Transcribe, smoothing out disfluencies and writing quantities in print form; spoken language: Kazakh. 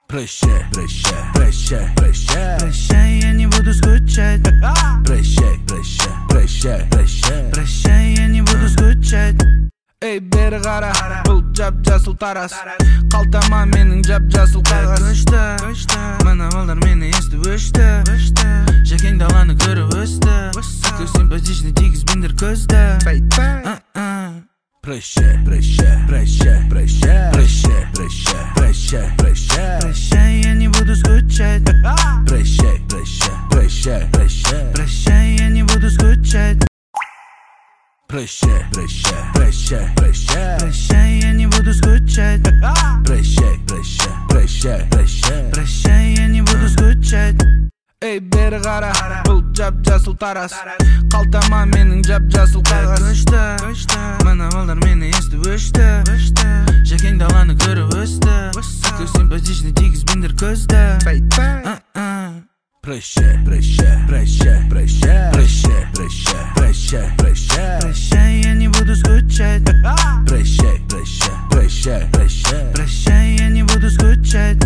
Прощай, прощай, прощай, прощай. Прощай, я не буду скучать. Прощай, прощай, прощай, прощай. Прощай, я не буду скучать. Эй, бері қара, бұл жап-жасыл тарас. Қалтама менің жап-жасыл қағаз. Көшті, мына балдар мені естіп өшті. Жакең даланы көріп өсті. Такой симпатичный тигізбендер көзді. Прощай, прощай, прощай, прощай. Прощай, прощай, прощай, прощай. Прощай, я не буду скучать. Прощай, прощай, прощай, прощай. Прощай, я не буду скучать. Прощай, прощай, прощай, прощай. Прощай, я не буду скучать. Прощай, прощай, прощай, прощай. Прощай, я не буду скучать. Эй, бері қара, бұл жап-жасыл тарас. Қалтама менің жап-жасыл қағаз. Көшті, мына балдар мені естіп өшті. Жакең даланы көріп өсті. Такой симпатичный тигізбендер көзді. Прощай, прощай, прощай, прощай. Прощай, прощай.